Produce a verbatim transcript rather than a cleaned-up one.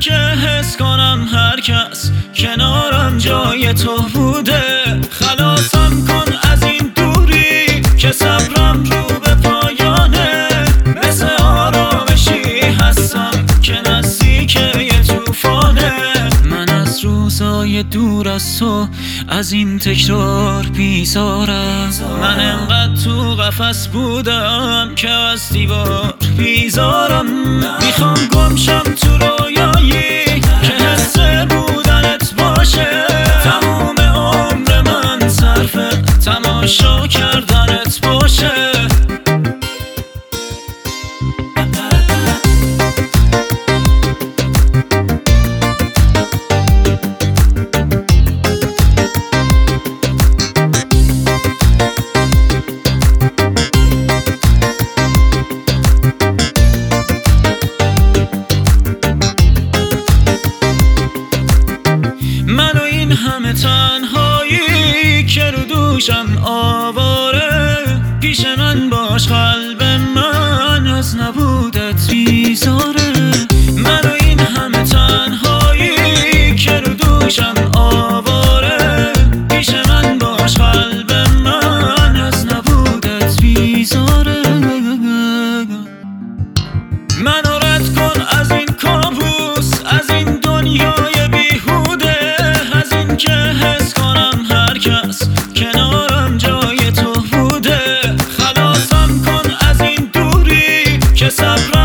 که حس کنم هر کس کنارم جای تو بوده. خلاصم کن از این دوری که صبرم رو به پایانه. مثل آرامشی هستم که نزدیک یه توفانه. من از روزای دور از تو، از این تکرار بیزارم. من انقدر تو قفس بودم که از دیوار بیزارم. میخوام گمشم تو رویایی که حس بودنت باشه. تموم عمر من صرف تماشا کردنت باشه. منو این همه تنهایی که رو دوشم آواره. پیش من باش قلب من از نبودت بیزاره. منو این همه تنهایی که رو دوشم آواره. پیش من باش قلب من از نبودت بیزاره. منو رد کن از این کابوس، از این دنیای بیهوده. که حس کنم هر کس کنارم جای تو بوده. خلاصم کن از این دوری که صبرم